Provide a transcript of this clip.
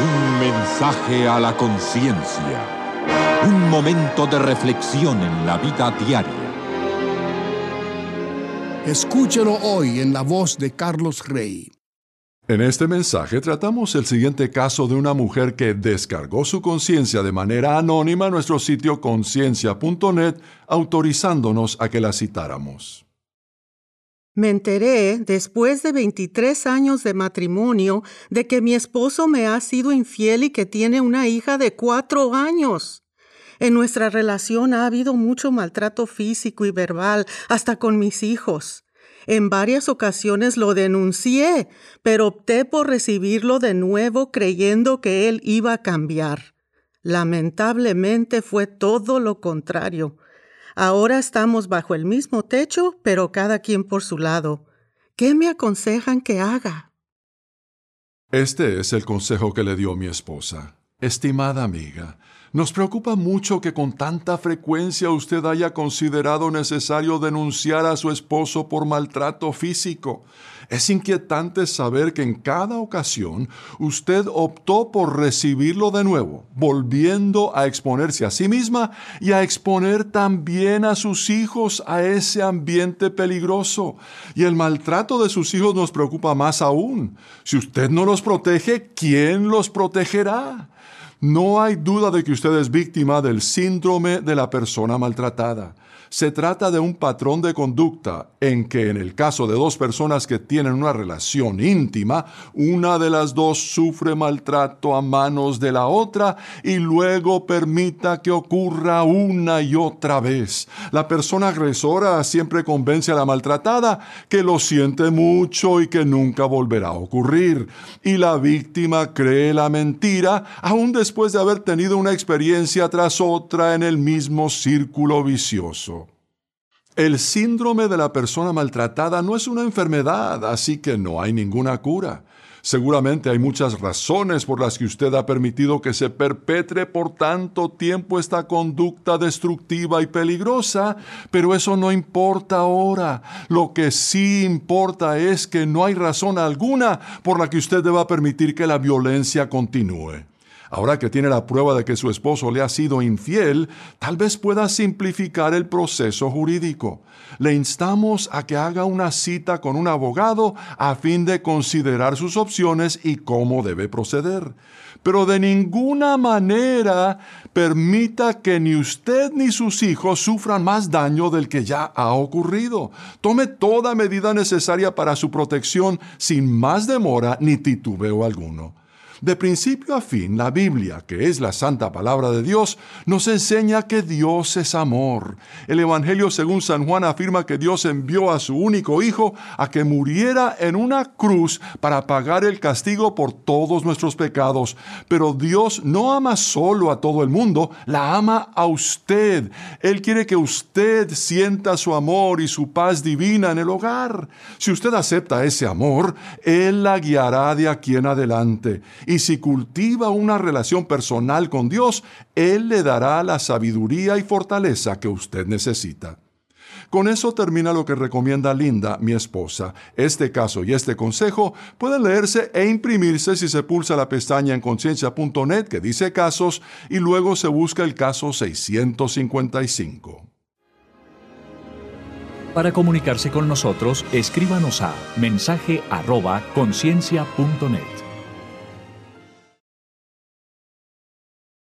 Un mensaje a la conciencia. Un momento de reflexión en la vida diaria. Escúchelo hoy en la voz de Carlos Rey. En este mensaje tratamos el siguiente caso de una mujer que descargó su conciencia de manera anónima a nuestro sitio conciencia.net, autorizándonos a que la citáramos. Me enteré, después de 23 años de matrimonio, de que mi esposo me ha sido infiel y que tiene una hija de 4 años. En nuestra relación ha habido mucho maltrato físico y verbal, hasta con mis hijos. En varias ocasiones lo denuncié, pero opté por recibirlo de nuevo creyendo que él iba a cambiar. Lamentablemente fue todo lo contrario. Ahora estamos bajo el mismo techo, pero cada quien por su lado. ¿Qué me aconsejan que haga? Este es el consejo que le dio mi esposa. Estimada amiga, nos preocupa mucho que con tanta frecuencia usted haya considerado necesario denunciar a su esposo por maltrato físico. Es inquietante saber que en cada ocasión usted optó por recibirlo de nuevo, volviendo a exponerse a sí misma y a exponer también a sus hijos a ese ambiente peligroso. Y el maltrato de sus hijos nos preocupa más aún. Si usted no los protege, ¿quién los protegerá? No hay duda de que usted es víctima del síndrome de la persona maltratada. Se trata de un patrón de conducta en que, en el caso de dos personas que tienen una relación íntima, una de las dos sufre maltrato a manos de la otra y luego permita que ocurra una y otra vez. La persona agresora siempre convence a la maltratada que lo siente mucho y que nunca volverá a ocurrir. Y la víctima cree la mentira aún después de haber tenido una experiencia tras otra en el mismo círculo vicioso. El síndrome de la persona maltratada no es una enfermedad, así que no hay ninguna cura. Seguramente hay muchas razones por las que usted ha permitido que se perpetre por tanto tiempo esta conducta destructiva y peligrosa, pero eso no importa ahora. Lo que sí importa es que no hay razón alguna por la que usted deba permitir que la violencia continúe. Ahora que tiene la prueba de que su esposo le ha sido infiel, tal vez pueda simplificar el proceso jurídico. Le instamos a que haga una cita con un abogado a fin de considerar sus opciones y cómo debe proceder. Pero de ninguna manera permita que ni usted ni sus hijos sufran más daño del que ya ha ocurrido. Tome toda medida necesaria para su protección sin más demora ni titubeo alguno. De principio a fin, la Biblia, que es la santa palabra de Dios, nos enseña que Dios es amor. El Evangelio según San Juan afirma que Dios envió a su único Hijo a que muriera en una cruz para pagar el castigo por todos nuestros pecados. Pero Dios no ama solo a todo el mundo, la ama a usted. Él quiere que usted sienta su amor y su paz divina en el hogar. Si usted acepta ese amor, Él la guiará de aquí en adelante. Y si cultiva una relación personal con Dios, Él le dará la sabiduría y fortaleza que usted necesita. Con eso termina lo que recomienda Linda, mi esposa. Este caso y este consejo pueden leerse e imprimirse si se pulsa la pestaña en conciencia.net que dice casos y luego se busca el caso 655. Para comunicarse con nosotros, escríbanos a mensaje@conciencia.net.